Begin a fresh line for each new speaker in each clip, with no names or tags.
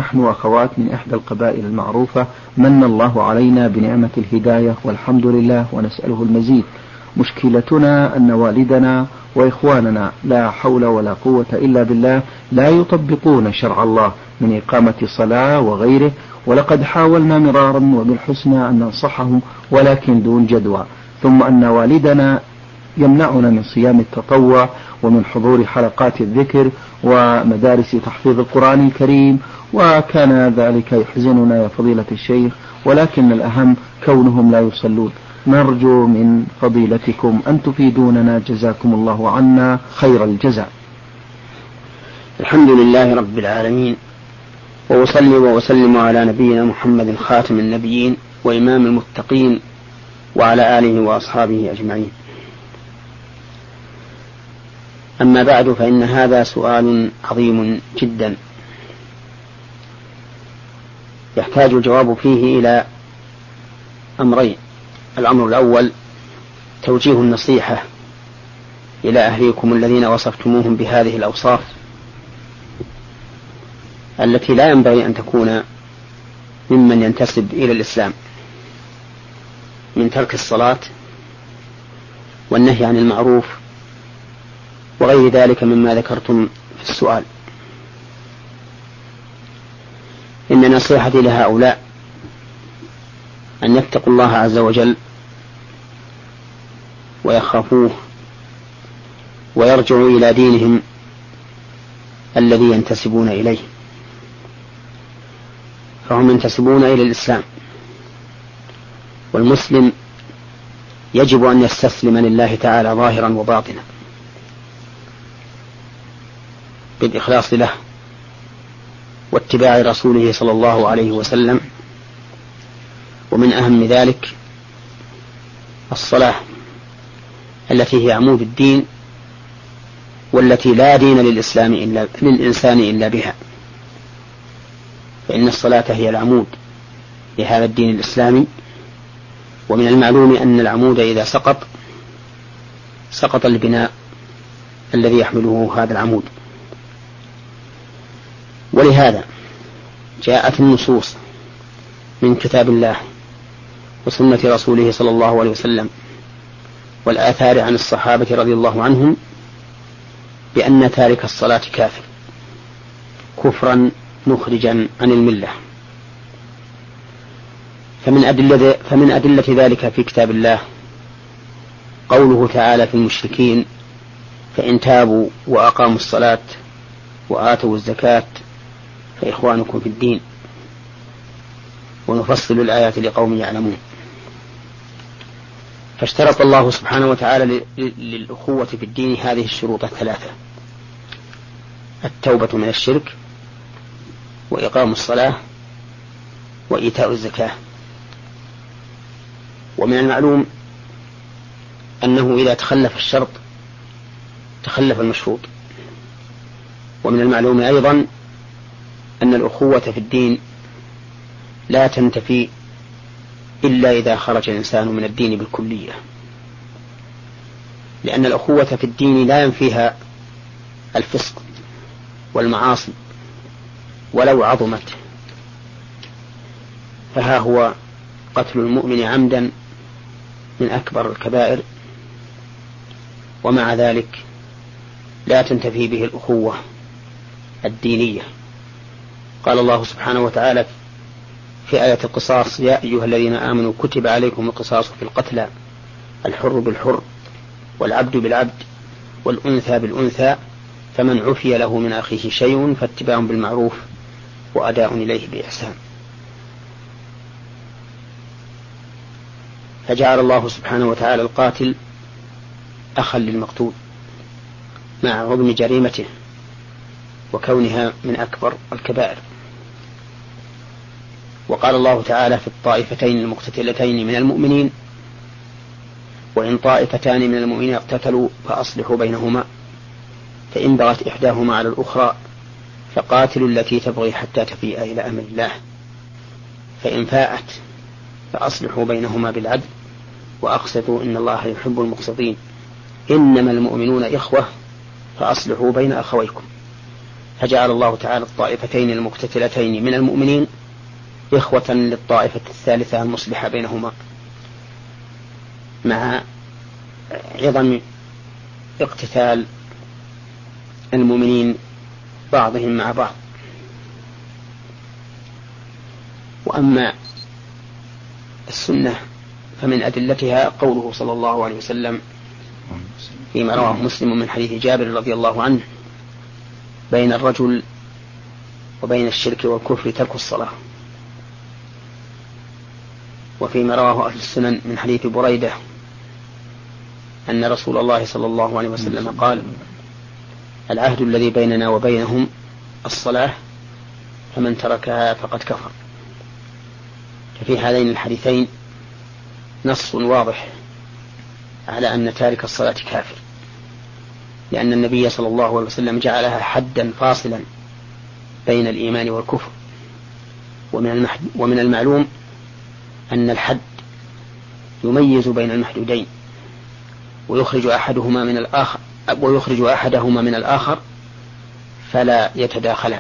ونحن أخوات من إحدى القبائل المعروفة، من الله علينا بنعمة الهداية والحمد لله ونسأله المزيد. مشكلتنا أن والدنا وإخواننا لا حول ولا قوة إلا بالله لا يطبقون شرع الله من إقامة صلاة وغيره، ولقد حاولنا مرارا وبالحسنى أن ننصحهم ولكن دون جدوى. ثم أن والدنا يمنعنا من صيام التطوع ومن حضور حلقات الذكر ومدارس تحفيظ القرآن الكريم، وكان ذلك يحزننا يا فضيلة الشيخ، ولكن الأهم كونهم لا يصلون. نرجو من فضيلتكم أن تفيدوننا جزاكم الله عنا خير الجزاء.
الحمد لله رب العالمين، وأصلي وأسلم على نبينا محمد خاتم النبيين وإمام المتقين وعلى آله وأصحابه أجمعين. أما بعد، فإن هذا سؤال عظيم جدا يحتاج الجواب فيه إلى أمرين. الأمر الأول توجيه النصيحة إلى أهليكم الذين وصفتموهم بهذه الأوصاف التي لا ينبغي أن تكون ممن ينتسب إلى الإسلام، من ترك الصلاة والنهي عن المعروف وغير ذلك مما ذكرتم في السؤال. إن نصيحتي لهؤلاء أن يتقوا الله عز وجل ويخافوه ويرجعوا إلى دينهم الذي ينتسبون إليه، فهم ينتسبون إلى الإسلام، والمسلم يجب أن يستسلم لله تعالى ظاهرا وباطنا بالإخلاص له واتباع رسوله صلى الله عليه وسلم. ومن أهم ذلك الصلاة التي هي عمود الدين، والتي لا دين للإنسان إلا بها، فإن الصلاة هي العمود لهذا الدين الإسلامي. ومن المعلوم أن العمود إذا سقط البناء الذي يحمله هذا العمود. ولهذا جاءت النصوص من كتاب الله وسنة رسوله صلى الله عليه وسلم والآثار عن الصحابة رضي الله عنهم بأن تارك الصلاة كافر كفرا مخرجا عن الملة. فمن أدلة ذلك في كتاب الله قوله تعالى في المشركين: فإن تابوا وأقاموا الصلاة وآتوا الزكاة فإخوانكم في الدين. ونفصل الآيات لقوم يعلمون. فاشترط الله سبحانه وتعالى للأخوة في الدين هذه الشروط الثلاثة: التوبة من الشرك، وإقام الصلاة، وإيتاء الزكاة. ومن المعلوم أنه إذا تخلف الشرط تخلف المشروط. ومن المعلوم أيضا أن الأخوة في الدين لا تنتفي إلا إذا خرج الإنسان من الدين بالكلية، لأن الأخوة في الدين لا ينفيها الفسق والمعاصي ولو عظمت. فها هو قتل المؤمن عمدا من أكبر الكبائر، ومع ذلك لا تنتفي به الأخوة الدينية. قال الله سبحانه وتعالى في آية القصاص: يا أيها الذين آمنوا كتب عليكم القصاص في القتلى، الحر بالحر والعبد بالعبد والأنثى بالأنثى، فمن عفي له من أخيه شيء فاتباع بالمعروف وأداء إليه بإحسان. فجعل الله سبحانه وتعالى القاتل أخا للمقتول مع عظم جريمته وكونها من أكبر الكبائر. وقال الله تعالى في الطائفتين المقتتلتين من المؤمنين: وإن طائفتان من المؤمنين اقتتلوا فأصلحوا بينهما، فإن بغت إحداهما على الأخرى فقاتلوا التي تبغي حتى تفيء إلى أمر الله، فإن فاءت فأصلحوا بينهما بالعدل وأقسطوا إن الله يحب المقسطين، إنما المؤمنون إخوة فأصلحوا بين أخويكم. فجعل الله تعالى الطائفتين المقتتلتين من المؤمنين إخوة للطائفة الثالثة المصلحة بينهما، مع عظم اقتتال المؤمنين بعضهم مع بعض. وأما السنة فمن أدلتها قوله صلى الله عليه وسلم فيما رواه مسلم من حديث جابر رضي الله عنه: بين الرجل وبين الشرك والكفر ترك الصلاة. وفيما رواه أهل السنن من حديث بريدة أن رسول الله صلى الله عليه وسلم قال: العهد الذي بيننا وبينهم الصلاة، فمن تركها فقد كفر. ففي هذين الحديثين نص واضح على أن تارك الصلاة كافر، لأن النبي صلى الله عليه وسلم جعلها حدا فاصلا بين الإيمان والكفر. ومن المعلوم أن الحد يميز بين المحدودين ويخرج أحدهما من الآخر فلا يتداخلا،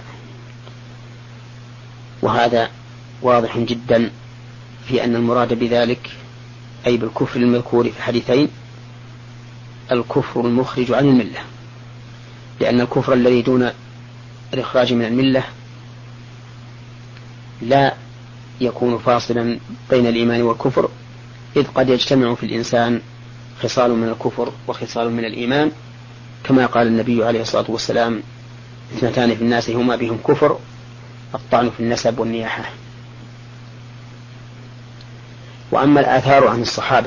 وهذا واضح جدا في أن المراد بذلك أي بالكفر المذكور في الحديثين الكفر المخرج عن الملة، لأن الكفر الذي دون الإخراج من الملة لا يكون فاصلا بين الإيمان والكفر، إذ قد يجتمع في الإنسان خصال من الكفر وخصال من الإيمان، كما قال النبي عليه الصلاة والسلام: اثنتان في الناس هما بهم كفر، الطعن في النسب والنياحة. وأما الآثار عن الصحابة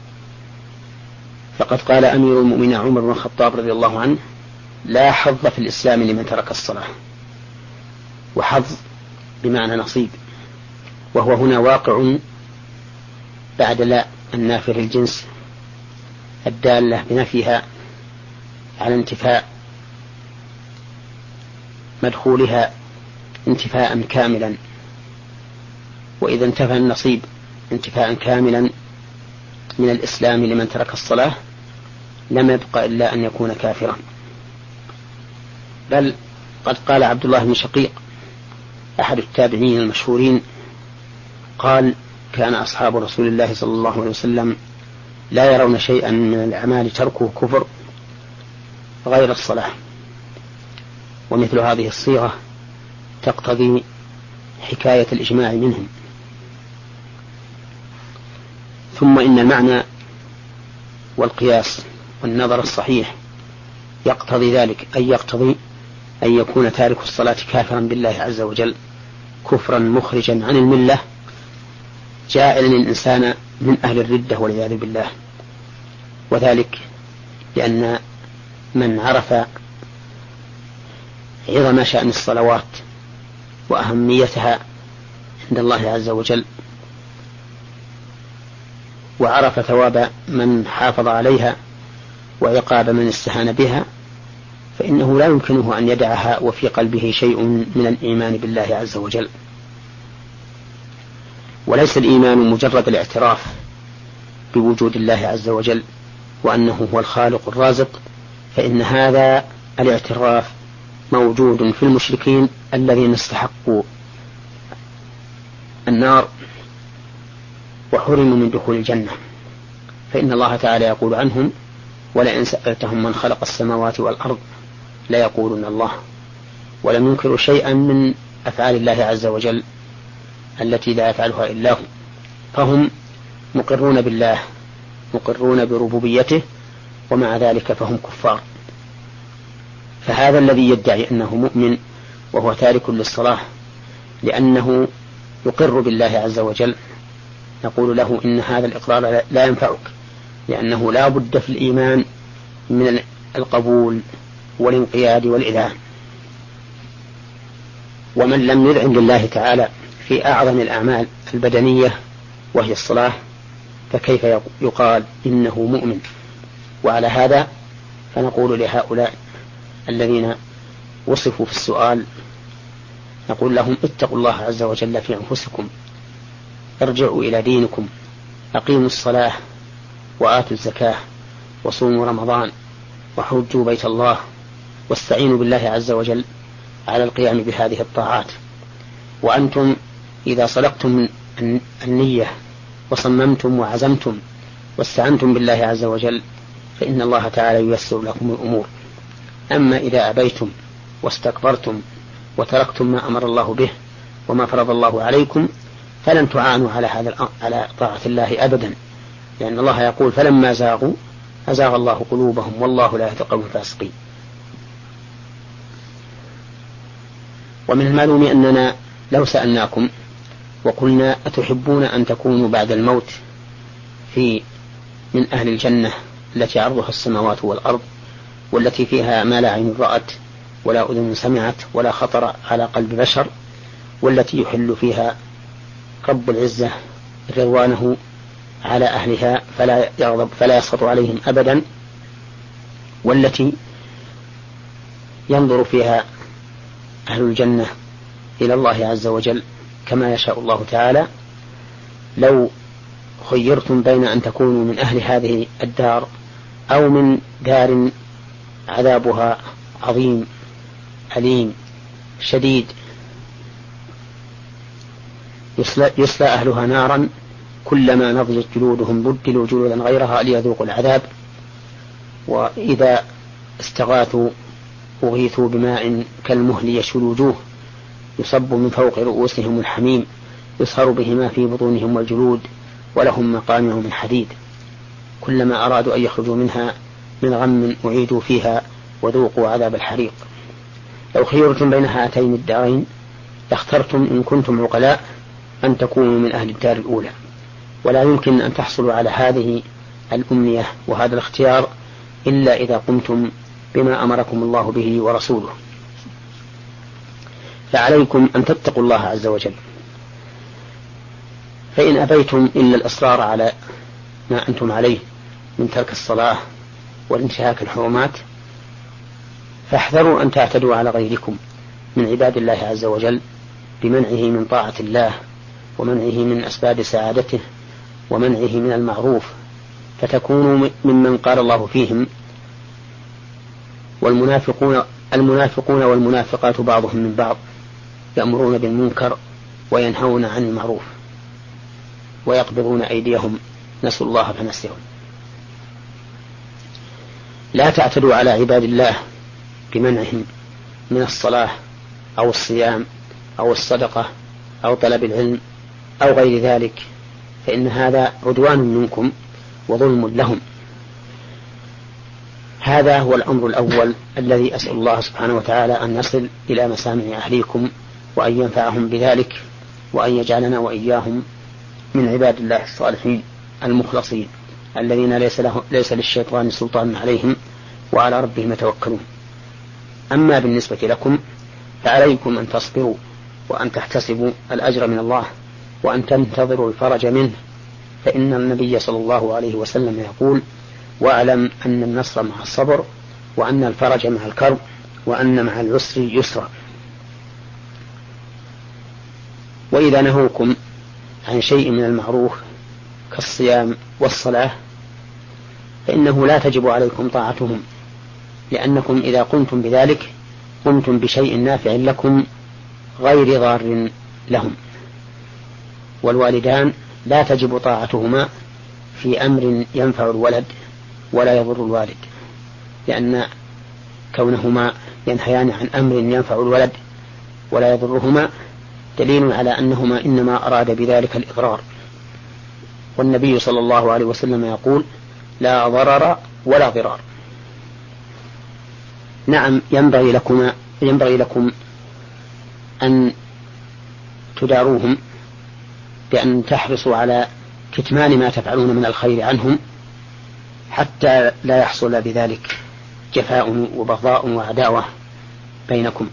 فقد قال أمير المؤمنين عمر بن الخطاب رضي الله عنه: لا حظ في الإسلام لمن ترك الصلاة. وحظ بمعنى نصيب، وهو هنا واقع بعد لا النافر الجنس الدالة بنفيها على انتفاء مدخولها انتفاء كاملا. وإذا انتفى النصيب انتفاء كاملا من الإسلام لمن ترك الصلاة لم يبقى إلا أن يكون كافرا. بل قد قال عبد الله بن شقيق أحد التابعين المشهورين قال: كان أصحاب رسول الله صلى الله عليه وسلم لا يرون شيئا من الأعمال تركه كفر غير الصلاة. ومثل هذه الصيغة تقتضي حكاية الإجماع منهم. ثم إن المعنى والقياس والنظر الصحيح يقتضي ذلك، أي يقتضي أن يكون تارك الصلاة كافرا بالله عز وجل كفرا مخرجا عن الملة، جاعلا الإنسان من أهل الردة والعياذ بالله. وذلك لأن من عرف عظم شأن الصلوات وأهميتها عند الله عز وجل، وعرف ثواب من حافظ عليها وعقاب من استهان بها، فإنه لا يمكنه أن يدعها وفي قلبه شيء من الإيمان بالله عز وجل. وليس الإيمان مجرد الاعتراف بوجود الله عز وجل وأنه هو الخالق الرازق، فإن هذا الاعتراف موجود في المشركين الذين استحقوا النار وحرموا من دخول الجنة. فإن الله تعالى يقول عنهم: ولئن سألتهم من خلق السماوات والأرض ليقولون الله. ولم ينكروا شيئا من أفعال الله عز وجل التي لا يفعلها إلا هو، فهم مقرون بالله مقرون بربوبيته، ومع ذلك فهم كفار. فهذا الذي يدعي أنه مؤمن وهو تارك للصلاة لأنه يقر بالله عز وجل، نقول له إن هذا الإقرار لا ينفعك، لأنه لا بد في الإيمان من القبول والانقياد والإذعان. ومن لم يذعن لله تعالى في أعظم الأعمال البدنية وهي الصلاة فكيف يقال إنه مؤمن؟ وعلى هذا فنقول لهؤلاء الذين وصفوا في السؤال، نقول لهم: اتقوا الله عز وجل في أنفسكم، ارجعوا إلى دينكم، أقيموا الصلاة وآتوا الزكاة وصوموا رمضان وحجوا بيت الله واستعينوا بالله عز وجل على القيام بهذه الطاعات. وأنتم إذا صدقتم النية وصممتم وعزمتم واستعنتم بالله عز وجل فإن الله تعالى ييسر لكم الأمور. أما إذا أبيتم واستكبرتم وتركتم ما أمر الله به وما فرض الله عليكم فلن تعانوا على طاعة الله أبدا، لأن الله يقول فلما زاغوا أزاغ الله قلوبهم والله لا يهدي القوم الفاسقين. ومن المعلوم أننا لو سألناكم وقلنا أتحبون أن تكونوا بعد الموت من أهل الجنة التي عرضها السماوات والأرض، والتي فيها ما لا عين رأت ولا أذن سمعت ولا خطر على قلب بشر، والتي يحل فيها رب العزة رضوانه على أهلها فلا يغضب فلا يسخط عليهم أبدا، والتي ينظر فيها أهل الجنة إلى الله عز وجل كما يشاء الله تعالى، لو خيرتم بين أن تكونوا من أهل هذه الدار أو من دار عذابها عظيم أليم شديد يصلى أهلها نارا كلما نضجت جلودهم بدلوا جلودا غيرها ليذوقوا العذاب، وإذا استغاثوا أغيثوا بماء كالمهل يشوي الوجوه يصب من فوق رؤوسهم الحميم يصهر بهما في بطونهم والجلود ولهم مقامع من حديد، كلما أرادوا أن يخرجوا منها من غم أعيدوا فيها وذوقوا عذاب الحريق. لو خيرتم بين هاتين الدارين لاخترتم إن كنتم عقلاء أن تكونوا من أهل الدار الأولى، ولا يمكن أن تحصلوا على هذه الأمنية وهذا الاختيار إلا إذا قمتم بما أمركم الله به ورسوله. فعليكم أن تتقوا الله عز وجل، فإن أبيتم إلا الإصرار على ما أنتم عليه من ترك الصلاة والانتهاك الحرمات فاحذروا أن تعتدوا على غيركم من عباد الله عز وجل بمنعه من طاعة الله ومنعه من أسباب سعادته ومنعه من المعروف، فتكونوا ممن قال الله فيهم المنافقون والمنافقات بعضهم من بعض يأمرون بالمنكر وينهون عن المعروف ويقبضون أيديهم نسوا الله فنسيهم. لا تعتدوا على عباد الله بمنعهم من الصلاة أو الصيام أو الصدقة أو طلب العلم أو غير ذلك، فإن هذا عدوان منكم وظلم لهم. هذا هو الأمر الأول الذي أسأل الله سبحانه وتعالى أن نصل إلى مسامع أهليكم وأن ينفعهم بذلك وأن يجعلنا وإياهم من عباد الله الصالحين المخلصين الذين ليس للشيطان سلطان عليهم وعلى ربهم يتوكلون. أما بالنسبة لكم فعليكم أن تصبروا وأن تحتسبوا الأجر من الله وأن تنتظروا الفرج منه، فإن النبي صلى الله عليه وسلم يقول واعلم أن النصر مع الصبر وأن الفرج مع الكرب وأن مع العسر يسرا. وإذا نهوكم عن شيء من المعروف كالصيام والصلاة فإنه لا تجب عليكم طاعتهم، لأنكم إذا قمتم بذلك قمتم بشيء نافع لكم غير ضار لهم. والوالدان لا تجب طاعتهما في أمر ينفع الولد ولا يضر الوالد، لأن كونهما ينهيان عن أمر ينفع الولد ولا يضرهما دليل على أنهما إنما أراد بذلك الإضرار. والنبي صلى الله عليه وسلم يقول لا ضرر ولا ضرار. نعم ينبغي لكم أن تداروهم بأن تحرصوا على كتمان ما تفعلون من الخير عنهم حتى لا يحصل بذلك جفاء وبغضاء وعداوة بينكم.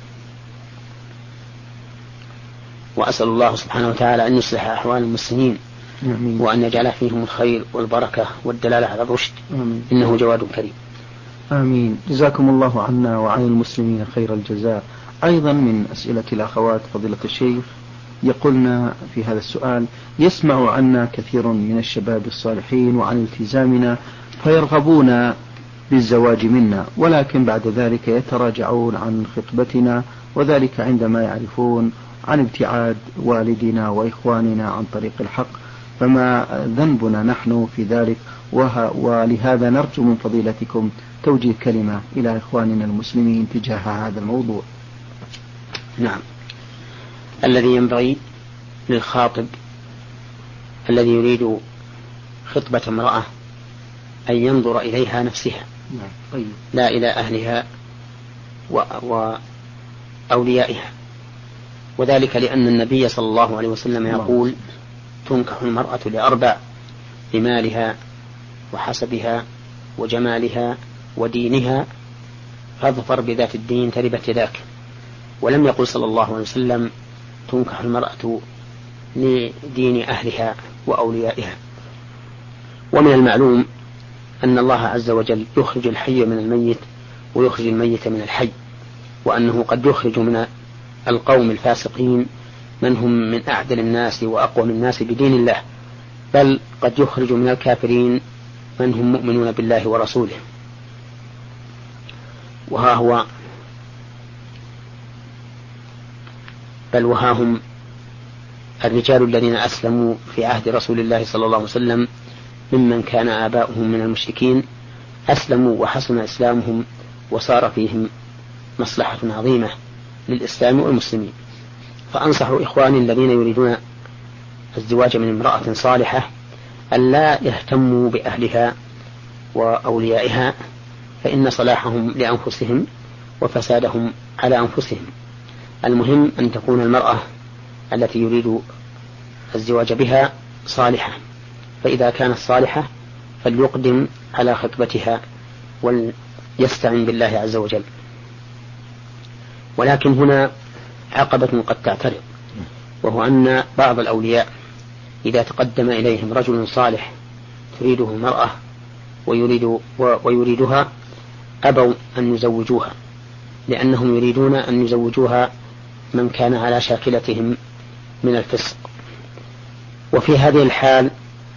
وأسأل الله سبحانه وتعالى أن يصلح أحوال المسلمين وأن يجعل فيهم الخير والبركة والدلالة على الرشد، إنه جواد كريم.
آمين. جزاكم الله عنا وعن المسلمين خير الجزاء. أيضا من أسئلة الأخوات فضيلة الشيخ يقولنا في هذا السؤال: يسمع عنا كثير من الشباب الصالحين وعن التزامنا فيرغبون بالزواج منا، ولكن بعد ذلك يتراجعون عن خطبتنا وذلك عندما يعرفون عن ابتعاد والدنا وإخواننا عن طريق الحق، فما ذنبنا نحن في ذلك؟ ولهذا نرجو من فضيلتكم توجيه كلمة إلى إخواننا المسلمين تجاه هذا الموضوع.
نعم، الذي ينبغي للخاطب الذي يريد خطبة امرأة أن ينظر إليها نفسها، لا إلى أهلها وأوليائها، وذلك لأن النبي صلى الله عليه وسلم يقول: تنكح المرأة لأربع: لمالها وحسبها وجمالها ودينها، فاظفر بذات الدين تربت يداك. ولم يقل صلى الله عليه وسلم: تنكح المرأة لدين أهلها وأوليائها. ومن المعلوم أن الله عز وجل يخرج الحي من الميت ويخرج الميت من الحي، وأنه قد يخرج من القوم الفاسقين من هم من أعدل الناس وأقوم الناس بدين الله، بل قد يخرج من الكافرين من هم مؤمنون بالله ورسوله. وها هم الرجال الذين أسلموا في عهد رسول الله صلى الله عليه وسلم ممن كان آباؤهم من المشركين، أسلموا وحسن إسلامهم وصار فيهم مصلحة عظيمة للإسلام والمسلمين. فأنصح إخواني الذين يريدون الزواج من امرأة صالحة أن لا يهتموا بأهلها وأوليائها، فإن صلاحهم لأنفسهم وفسادهم على أنفسهم. المهم أن تكون المرأة التي يريد الزواج بها صالحة، فإذا كانت صالحة فليقدم على خطبتها وليستعن بالله عز وجل. ولكن هنا عقبة قد تعترض، وهو أن بعض الأولياء إذا تقدم إليهم رجل صالح تريده المرأة ويريدها أبوا أن يزوجوها، لأنهم يريدون أن يزوجوها من كان على شاكلتهم من الفسق. وفي هذه الحال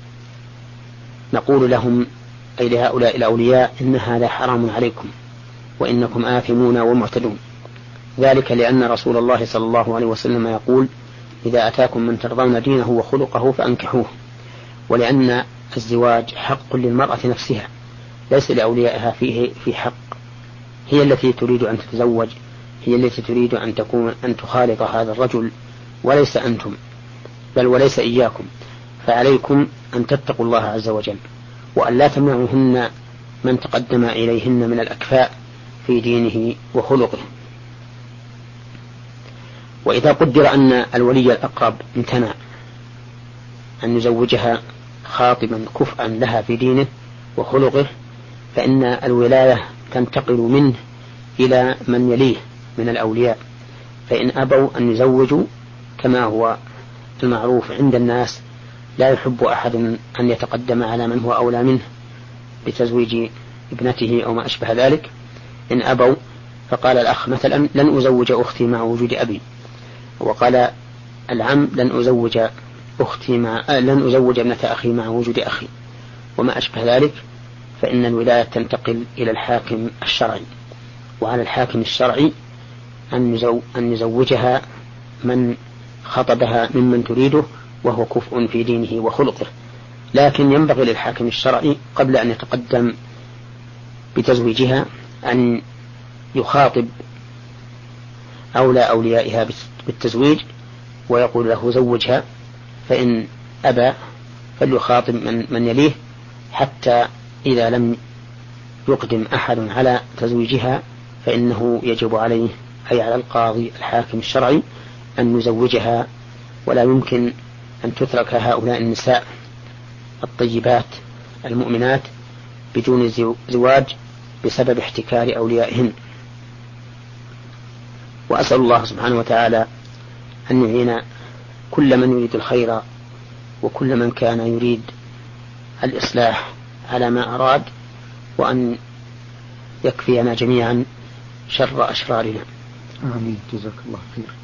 نقول لهم، أي لهؤلاء الأولياء: إن هذا حرام عليكم وإنكم آثمون ومعتدون. ذلك لأن رسول الله صلى الله عليه وسلم يقول: إذا أتاكم من ترضون دينه وخلقه فأنكحوه. ولأن الزواج حق للمرأة نفسها، ليس لأوليائها فيه في حق. هي التي تريد أن تتزوج، هي التي تريد أن تخالط هذا الرجل، وليس أنتم، بل وليس إياكم. فعليكم أن تتقوا الله عز وجل، وأن لا تمنعوهن من تقدم إليهن من الأكفاء في دينه وخلقه. وإذا قدر أن الولي الأقرب امتنع أن يزوجها خاطبا كفءا لها في دينه وخلقه، فإن الولاية تنتقل منه إلى من يليه من الأولياء، فإن أبوا أن يزوجوا كما هو المعروف عند الناس، لا يحب أحد أن يتقدم على من هو أولى منه بتزويج ابنته أو ما أشبه ذلك. إن أبوا فقال الأخ مثلا: لن أزوج أختي مع وجود أبي، وقال العم: لن أزوج ابنة أخي مع وجود أخي، وما أشبه ذلك، فإن الولاية تنتقل إلى الحاكم الشرعي، وعلى الحاكم الشرعي أن يزوجها من خطبها ممن تريده وهو كفء في دينه وخلقه. لكن ينبغي للحاكم الشرعي قبل أن يتقدم بتزويجها أن يخاطب أولى أوليائها بالتزويج ويقول له: زوجها. فإن أبى فليخاطب من يليه، حتى إذا لم يقدم أحد على تزويجها فإنه يجب عليه، أي على القاضي الحاكم الشرعي، أن يزوجها. ولا يمكن أن تترك هؤلاء النساء الطيبات المؤمنات بدون زواج بسبب احتكار أوليائهن. وأسأل الله سبحانه وتعالى أن يعين كل من يريد الخير وكل من كان يريد الإصلاح على ما أراد، وأن يكفينا جميعا شر أشرارنا.
آمين. جزاك الله خير.